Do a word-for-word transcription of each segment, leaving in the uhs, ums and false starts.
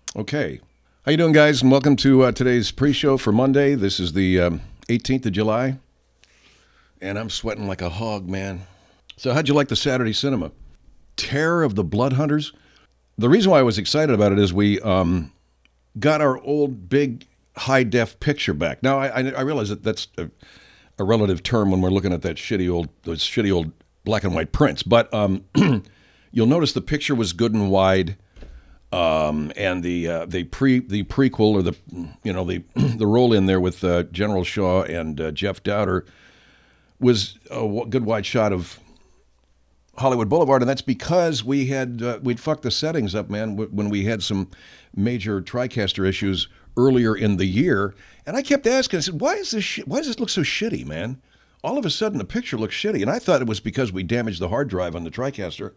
Okay. How you doing, guys? And welcome to uh, today's pre-show for Monday. This is the um, eighteenth of July. And I'm sweating like a hog, man. So how'd you like the Saturday cinema? Terror of the Blood Hunters? The reason why I was excited about it is we um, got our old big high-def picture back. Now, I, I, I realize that that's a, a relative term when we're looking at that shitty old, those shitty old black and white prints. But um, you'll notice the picture was good and wide. Um, and the uh, the pre the prequel or the you know the the roll in there with uh, General Shaw and uh, Jeff Dowder was a good wide shot of Hollywood Boulevard, and that's because we had uh, we'd fucked the settings up, man, w- when we had some major TriCaster issues earlier in the year. And I kept asking, I said, why is this sh- why does this look so shitty, man? All of a sudden the picture looks shitty, and I thought it was because we damaged the hard drive on the TriCaster.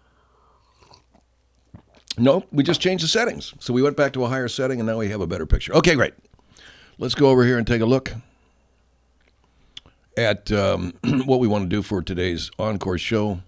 No, we just changed the settings. So we went back to a higher setting, and now we have a better picture. Okay, great. Let's go over here and take a look at um, what we want to do for today's encore show.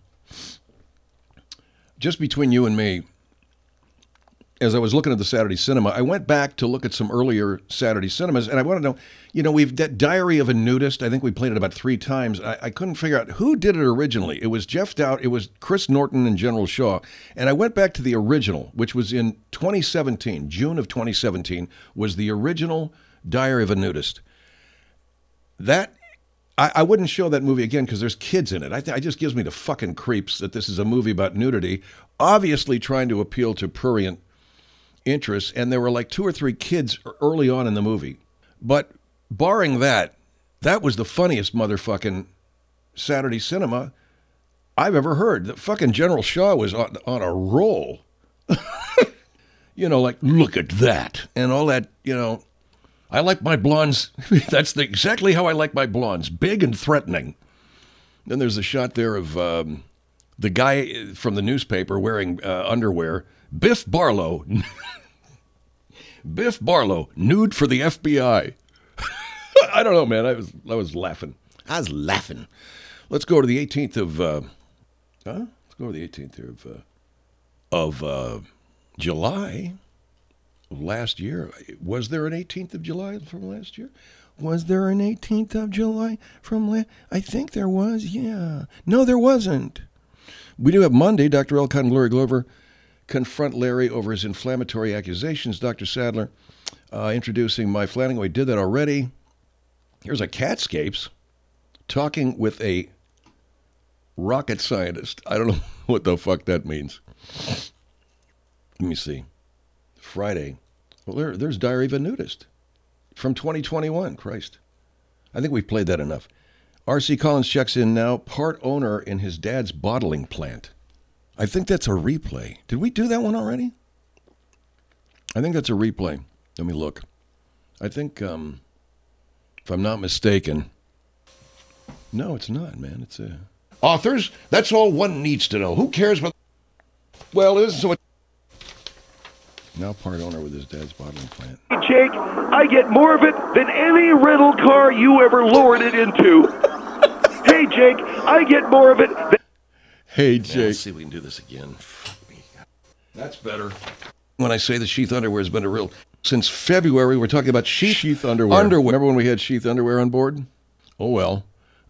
Just between you and me, as I was looking at the Saturday cinema, I went back to look at some earlier Saturday cinemas, and I want to know, you know, we've got Diary of a Nudist. I think we played it about three times. I, I couldn't figure out who did it originally. It was Jeff Dowd, it was Chris Norton and General Shaw, and I went back to the original, which was in twenty seventeen, June of twenty seventeen, was the original Diary of a Nudist. That, I, I wouldn't show that movie again because there's kids in it. I th- it just gives me the fucking creeps that this is a movie about nudity, obviously trying to appeal to prurient interests, and there were like two or three kids early on in the movie. But barring that, that was the funniest motherfucking Saturday cinema I've ever heard. The fucking General Shaw was on, on a roll. You know, like, look at that. And all that, you know, I like my blondes. That's the, exactly how I like my blondes. Big and threatening. Then there's a shot there of um, the guy from the newspaper wearing uh, underwear. Biff Barlow. Biff Barlow, nude for the F B I. I don't know, man. I was I was laughing. I was laughing. Let's go to the eighteenth of, uh, huh? Let's go to the eighteenth of, uh, of uh, July of last year. Was there an eighteenth of July from last year? Was there an eighteenth of July from last? I think there was, yeah. No, there wasn't. We do have Monday, Doctor Elcott and Glory Glover confront Larry over his inflammatory accusations. Doctor Sadler uh, introducing Mike Flanagan. We did that already. Here's a Catscapes talking with a rocket scientist. I don't know what the fuck that means. Let me see. Friday. Well, there, there's Diary of a Nudist from twenty twenty-one. Christ. I think we've played that enough. R C Collins checks in now, part owner in his dad's bottling plant. I think that's a replay. Did we do that one already? I think that's a replay. Let me look. I think, um, if I'm not mistaken, no, it's not, man. It's a authors. That's all one needs to know. Who cares what? Well, it isn't so much. Now part owner with his dad's bottling plant. Hey, Jake, I get more of it than any rental car you ever lured it into. Hey, Jake, I get more of it than... Hey, Jake. Let's see if we can do this again. That's better. When I say the sheath underwear has been a real... Since February, we're talking about sheath, sheath underwear. underwear. Remember when we had sheath underwear on board? Oh, well.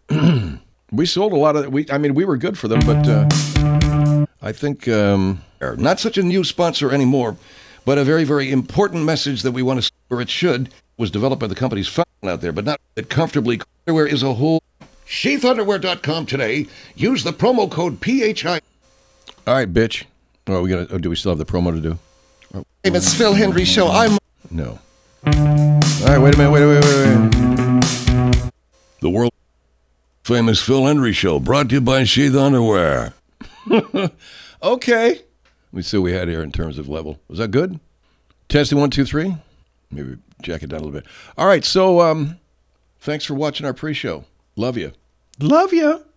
We sold a lot of... We, I mean, we were good for them, but uh, I think... Um, not such a new sponsor anymore, but a very, very important message that we want to... Or it should, was developed by the company's founder out there, but not that comfortably. Underwear is a whole... sheath underwear dot com today. Use the promo code P H I. All right, bitch. Oh, we gonna? Oh, do we still have the promo to do? Oh. Hey, it's Phil Hendry Show. I'm... No. All right, wait a minute. Wait, wait, wait, wait. The world famous Phil Hendry Show, brought to you by Sheath Underwear. Okay. Let me see what we had here in terms of level. Was that good? Testing one, two, three. Maybe jack it down a little bit. All right, so um, thanks for watching our pre-show. Love you. Love you.